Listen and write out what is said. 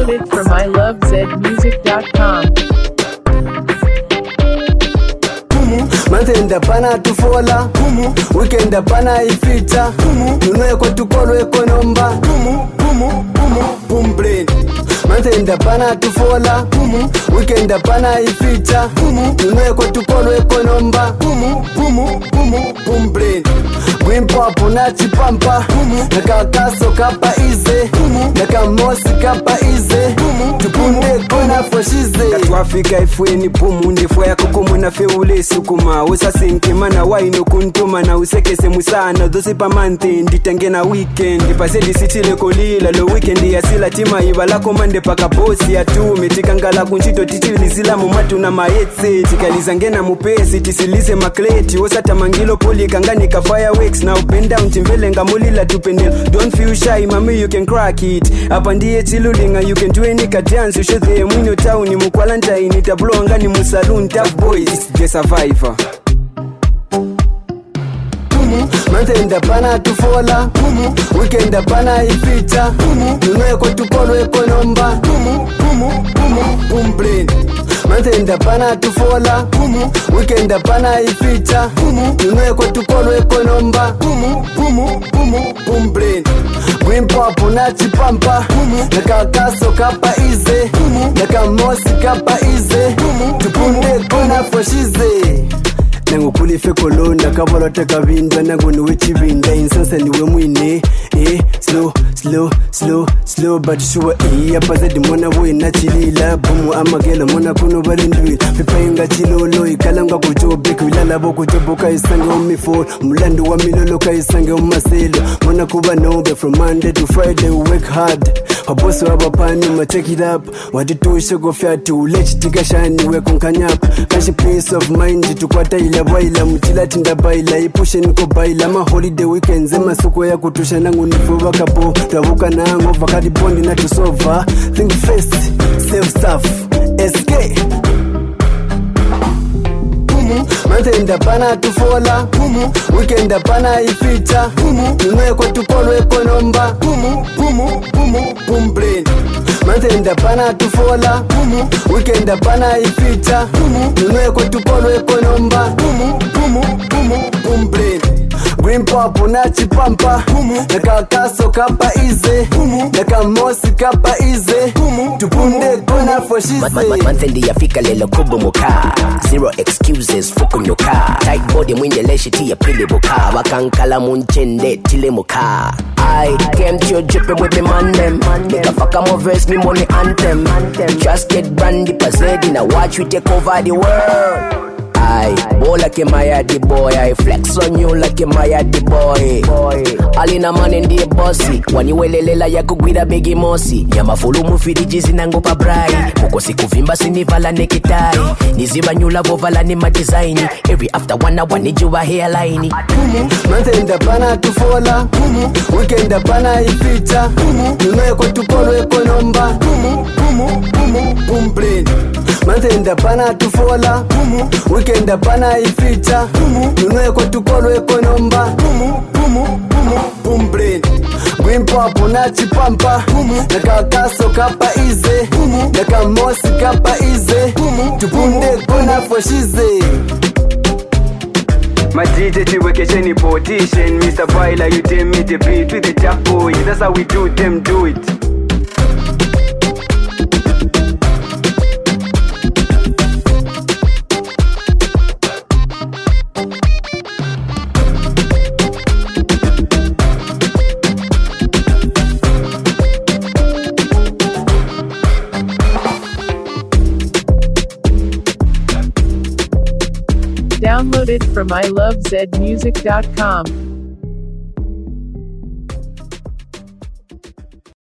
Downloaded from ilovezmusic.com. Manzenda pana tufola weekend pana ifita tunwe kwa tukolo ekonomba boom brain. Manzenda pana tufola weekend pana ifita tunwe kwa tukolo ekonomba boom brain. Green pop na chipampa nakakaso kapa ize nakamosi kapa ize tupunde kona foshize katwafika ifweni pumu ndifo yako kumuna feule sukuma usasinke mana waino kuntuma na usekese musana dosi pa mante nditenge na weekend pasedi sitile kolila lo weekend ya sila tima ibalako mande paka bosi atume tikangala kunchito tichilizila mumatu na maetse tikalizangena mupesi tisilize makleti osata mangilo poli kangani ka fireworks now bend down timbele ngamulila tupendel don't feel shy mami you can crack it apa ndiye chilulinga you can do any dance you show them mwino town mukwalantine itablo ngani musaloon tough boys it's the survivor. Manzenda pana tufola weekend pana ifita tunwe kwa tukolo ekonomba boom brain. Manzenda pana tufola weekend pana ifita tunwe kwa tukolo ekonomba boom brain. Green pop na chipampa nakakaso kapa ize nakamosi kapa ize tupunde kona foshize nangu kulife kolonda kabalote kabinda nangu niwe chibinda insansa niwe mwine slow but sure apazedi mwana wena chilila bumu amagelo mwana kuno balindwila pipainga chilolo ikalanga kujobeki wilalabo kujoboka isange umifol mulando wa milolo ka isange umaselo mwana kuba nobe from Monday to Friday work hard wabosi wabapani ma check it up waditushe gofyati ulechitika shani wekonkanyapa kashi peace of mind tukwata ila baila mutilati ndabaila ipushe niko baila ma holiday weekends emasuko ya kutusha nangu nifuba kapo twabuka nango vakati bondi na tusova think first save stuff SK Manzenda pana tufola weekend pana ifita tunwe kwa tukolo ekonomba boom brain. Manzenda pana tufola weekend pana ifita tunwe kwa tukolo ekonomba boom brain. Green pop na chipampa nakakaso kapa ize nakamosi kapa ize tupunde kona foshize Manzendi yafika lelo kubumuka zero excuses fukunyoka tight body mwindeleshi tiya pili buka wakankala munchende tile muka I came to your drippin' with me man them make a fuck more verse me money anthem just get brandy pasedi na watch we take over the world. I ball like a Mayadi boy, I flex on you like a Mayadi boy. Alina man in the bossy, waniwelela ya kugwida begi mosi. Yama fulu mufiriji zinango pa brai. Mukosi kuvimba sinivala nekitai. Niziba nyula vovala ni ma design. Every after 1 hour need you a hairline. Manzenda pana tufola weekend pana ifita tunwe kwa tukolo ekonomba boom brain. Manzenda pana tufola weekend pana ifita tunwe kwa tukolo ekonomba boom brain. Green pop na chipampa nakakaso kapa ize nakamosi kapa ize tupunde kona foshize my DJ tiwekesheni partition Mr. Baila you tell me the beat with the jack boy that's how we do them do it. Downloaded from ilovezmusic.com.